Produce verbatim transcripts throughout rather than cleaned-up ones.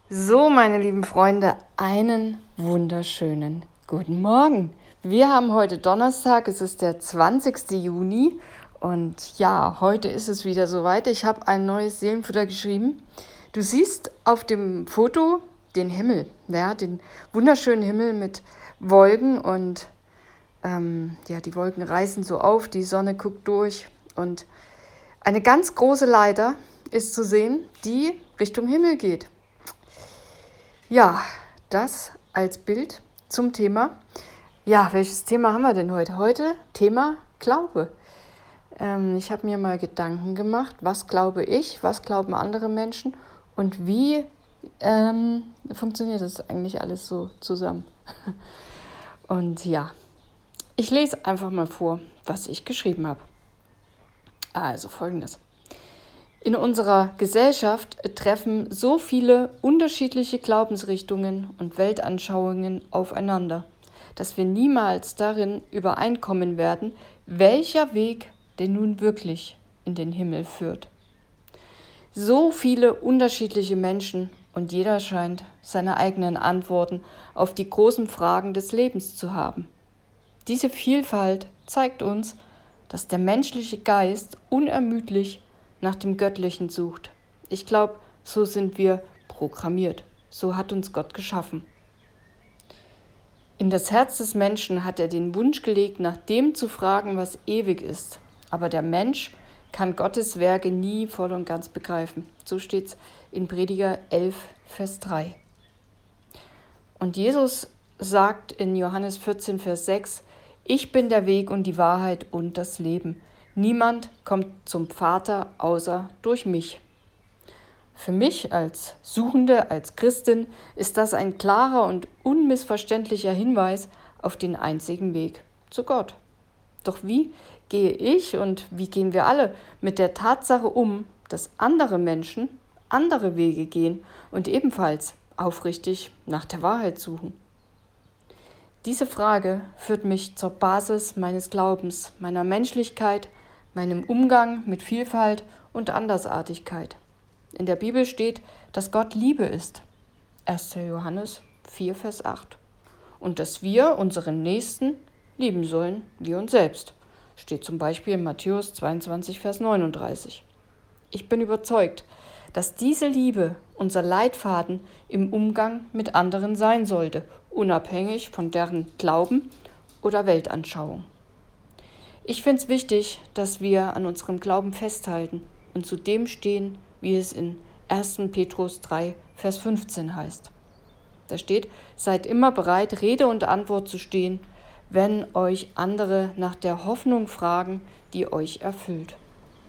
So, meine lieben Freunde, einen wunderschönen guten Morgen. Wir haben heute Donnerstag, es ist der zwanzigste Juni und ja, heute ist es wieder soweit. Ich habe ein neues Seelenfutter geschrieben. Du siehst auf dem Foto den Himmel, ja, den wunderschönen Himmel mit Wolken und ähm, ja, die Wolken reißen so auf, die Sonne guckt durch und eine ganz große Leiter ist zu sehen, die Richtung Himmel geht. Ja, das als Bild zum Thema. Ja, welches Thema haben wir denn heute? Heute Thema Glaube. Ähm, ich habe mir mal Gedanken gemacht, was glaube ich, was glauben andere Menschen und wie ähm, funktioniert das eigentlich alles so zusammen. Und ja, ich lese einfach mal vor, was ich geschrieben habe. Also folgendes. In unserer Gesellschaft treffen so viele unterschiedliche Glaubensrichtungen und Weltanschauungen aufeinander, dass wir niemals darin übereinkommen werden, welcher Weg denn nun wirklich in den Himmel führt. So viele unterschiedliche Menschen und jeder scheint seine eigenen Antworten auf die großen Fragen des Lebens zu haben. Diese Vielfalt zeigt uns, dass der menschliche Geist unermüdlich nach dem Göttlichen sucht. Ich glaube, so sind wir programmiert. So hat uns Gott geschaffen. In das Herz des Menschen hat er den Wunsch gelegt, nach dem zu fragen, was ewig ist. Aber der Mensch kann Gottes Werke nie voll und ganz begreifen. So steht es in Prediger elf, Vers drei. Und Jesus sagt in Johannes vierzehn, Vers sechs, ich bin der Weg und die Wahrheit und das Leben. Niemand kommt zum Vater außer durch mich. Für mich als Suchende, als Christin, ist das ein klarer und unmissverständlicher Hinweis auf den einzigen Weg zu Gott. Doch wie gehe ich und wie gehen wir alle mit der Tatsache um, dass andere Menschen andere Wege gehen und ebenfalls aufrichtig nach der Wahrheit suchen? Diese Frage führt mich zur Basis meines Glaubens, meiner Menschlichkeit, meinem Umgang mit Vielfalt und Andersartigkeit. In der Bibel steht, dass Gott Liebe ist. erster Johannes vier, Vers acht. Und dass wir unseren Nächsten lieben sollen wie uns selbst. Steht zum Beispiel in Matthäus zweiundzwanzig, Vers neununddreißig. Ich bin überzeugt, dass diese Liebe unser Leitfaden im Umgang mit anderen sein sollte, unabhängig von deren Glauben oder Weltanschauung. Ich finde es wichtig, dass wir an unserem Glauben festhalten und zu dem stehen, wie es in erster Petrus drei, Vers fünfzehn heißt. Da steht, seid immer bereit, Rede und Antwort zu stehen, wenn euch andere nach der Hoffnung fragen, die euch erfüllt.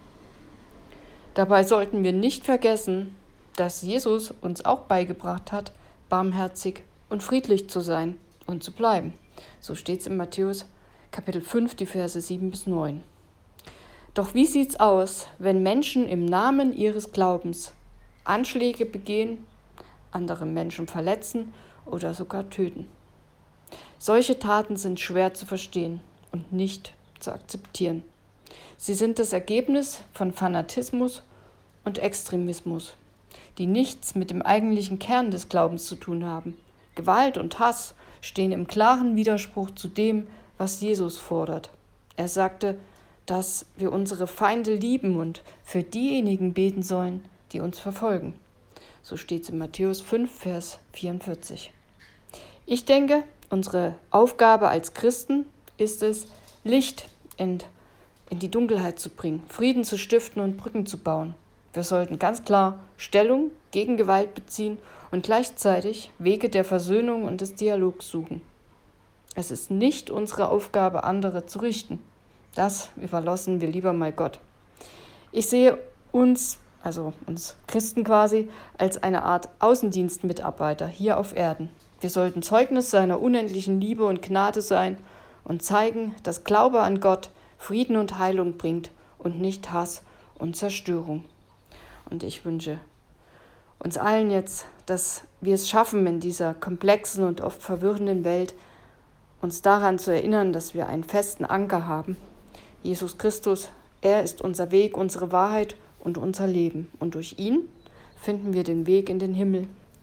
Dabei sollten wir nicht vergessen, dass Jesus uns auch beigebracht hat, barmherzig und friedlich zu sein und zu bleiben. So steht es in Matthäus Kapitel fünf, die Verse sieben bis neun. Doch wie sieht's aus, wenn Menschen im Namen ihres Glaubens Anschläge begehen, andere Menschen verletzen oder sogar töten? Solche Taten sind schwer zu verstehen und nicht zu akzeptieren. Sie sind das Ergebnis von Fanatismus und Extremismus, die nichts mit dem eigentlichen Kern des Glaubens zu tun haben. Gewalt und Hass stehen im klaren Widerspruch zu dem, was Jesus fordert. Er sagte, dass wir unsere Feinde lieben und für diejenigen beten sollen, die uns verfolgen. So steht es in Matthäus fünf, Vers vierundvierzig. Ich denke, unsere Aufgabe als Christen ist es, Licht in, in die Dunkelheit zu bringen, Frieden zu stiften und Brücken zu bauen. Wir sollten ganz klar Stellung gegen Gewalt beziehen und gleichzeitig Wege der Versöhnung und des Dialogs suchen. Es ist nicht unsere Aufgabe, andere zu richten. Das überlassen wir lieber mal Gott. Ich sehe uns, also uns Christen quasi, als eine Art Außendienstmitarbeiter hier auf Erden. Wir sollten Zeugnis seiner unendlichen Liebe und Gnade sein und zeigen, dass Glaube an Gott Frieden und Heilung bringt und nicht Hass und Zerstörung. Und ich wünsche uns allen jetzt, dass wir es schaffen, in dieser komplexen und oft verwirrenden Welt uns daran zu erinnern, dass wir einen festen Anker haben. Jesus Christus, er ist unser Weg, unsere Wahrheit und unser Leben. Und durch ihn finden wir den Weg in den Himmel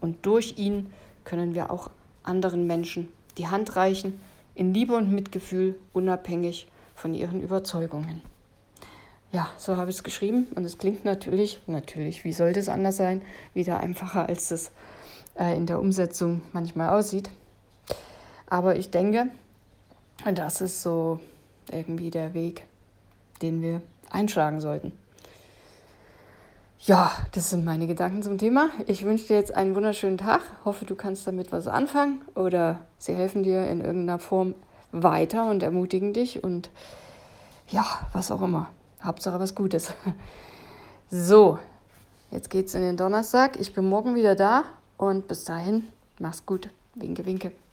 Und durch ihn können wir auch anderen Menschen die Hand reichen, in Liebe und Mitgefühl, unabhängig von ihren Überzeugungen. Ja, so habe ich es geschrieben und es klingt natürlich, natürlich, wie sollte es anders sein, wieder einfacher, als es äh, in der Umsetzung manchmal aussieht. Aber ich denke, das ist so irgendwie der Weg, den wir einschlagen sollten. Ja, das sind meine Gedanken zum Thema. Ich wünsche dir jetzt einen wunderschönen Tag. Hoffe, du kannst damit was anfangen oder sie helfen dir in irgendeiner Form weiter und ermutigen dich und ja, was auch immer. Hauptsache was Gutes. So, jetzt geht's in den Donnerstag. Ich bin morgen wieder da und bis dahin, mach's gut. Winke, winke.